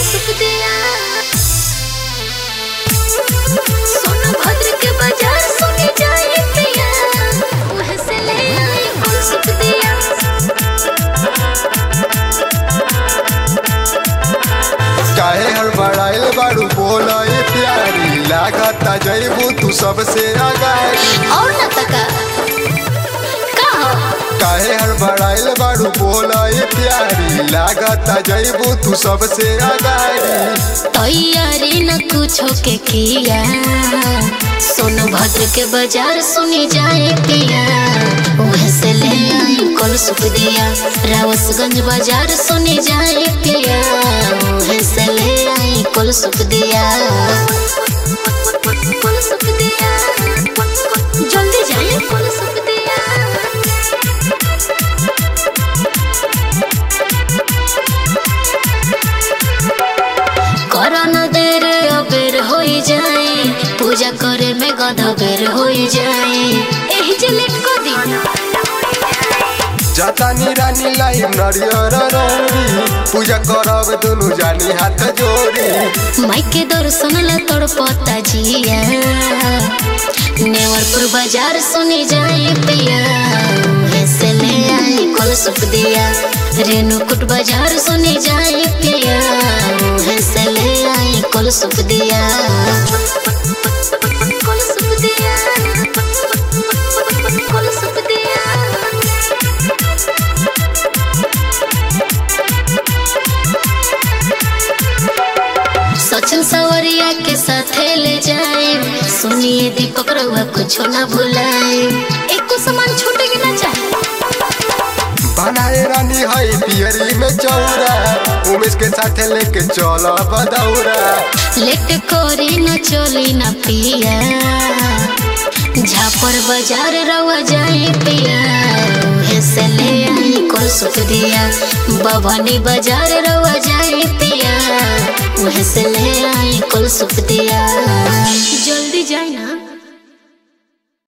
सुख दिया। सोनभद्र के बाजार सुनी जाए पिया, वह से ले आई कुल सुख दिया। काहे हड़बड़ाइल बाड़ू बोला ये प्यारी, लागता जइबू तू सबसे आगाड़ी। और न तका काहे हड़बड़ाइल बाड़ू बोला ये प्यारी, लागता जइबू तू सबसे आगाड़ी। तैयारी न कुछो के किया, सोनभद्र के बाजार सुनी जाए पिया, वह से ले आई कुल सुख दिया। रावसगंज बाजार सुनी जाए पिया, वह से ले आई कुल सुख दिया। कुल सुख दिया, जल्दी जाए कुल सुख दिया। करना देर अबेर हो जाए, पूजा करे में गधा बेर हो जाए, एही जे लेट को दी। जातानी रानी लाई नरियर रौरी, पूजा करब दुनु जानी हाथ जोड़ी। माई के दर्शन ला तड़पता जिया, नेवरपुर बाजार सुनी जाए पिया, ऐसे ले आई कुल सुख दिया। रेणुकूट बाजार सुनी जाए पिया, ऐसे ले आई कुल सुख दिया। कुल सुख दिया, कुल सुख दिया। सचिन सवरिया के साथे ले जाए, सुनिए दीपक रउआ कुछ ना भुलाए, एको सामान छूटेगी ना चाहे। बनाए रानी हई पियरी में चौरा, उमेश के साथे लेके चला बदौरा। लेट कोरी न चोली न पिया, झापर बाजार रउआ जाए पिया, ऐसे ले आई कुल सुख दिया। बभनी बाजार रउआ जाए पिया, वह से ले आई कुल सुख दिया।